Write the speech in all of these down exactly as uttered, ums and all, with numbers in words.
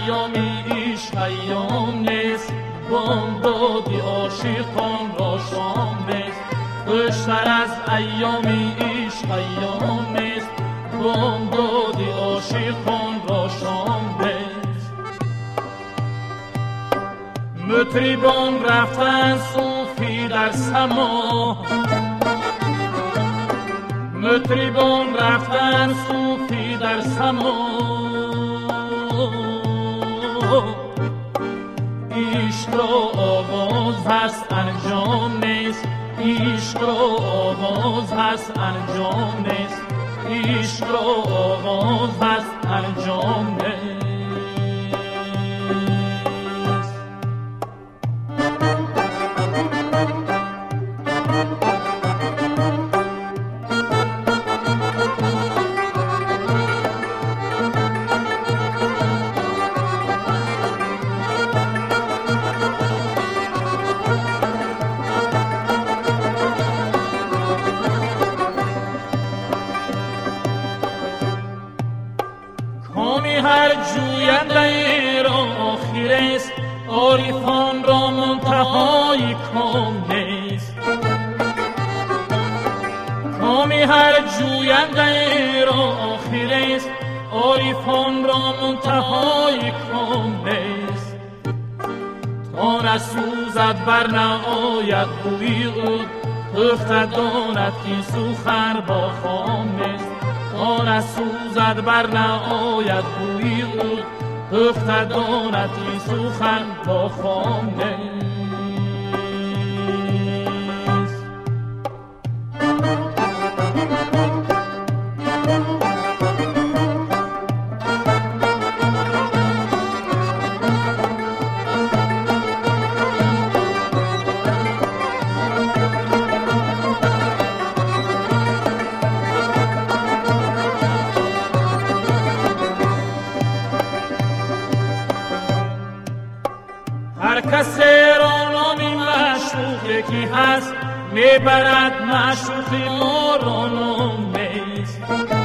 ایامی عشق ایام نیست، بامدادی عاشقان را شام نیست. خوشتر از ایامی عشق ایام نیست، بامدادی عاشقان را شام نیست. مطربان رفتن صوفی در سما، مطربان رفتن صوفی در سما. عشق را آواز هست انجام نیست، عشق را آواز هست انجام نیست، عشق را آواز هست انجام نیست. هر جوینده را آخر است، عارفان را منتهای کام نیست. کام هر جوینده را آخر است، عارفان را منتهای کام نیست. تا نسوزد بر نآید بوی او، پخته داند این سخن با خام نیست. تا نسوزد بر نآید بوی او، پخته داند این سخن با خام نیست. هر کسی را نامی معشوق یکی هست، میبرد معشوقی ما را نام نیست.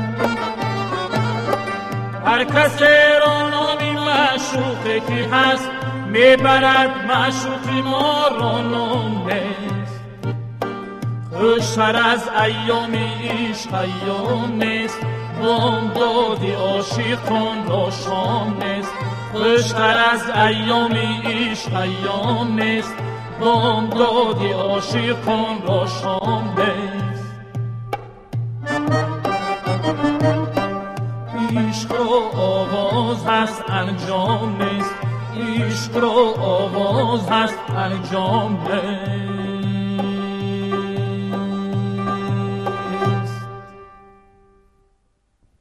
هر کسی را نامی معشوق یکی هست، میبرد معشوقی ما را نام نیست. خوشتر از ایامی عشق ایام نیست، بامدادی عاشقان را شام نیست. خوشتر از ایامی عشق ایام نیست، بامدادی عاشقان را شام نیست. عشق را آواز هست انجام نیست، عشق را آواز هست انجام نیست.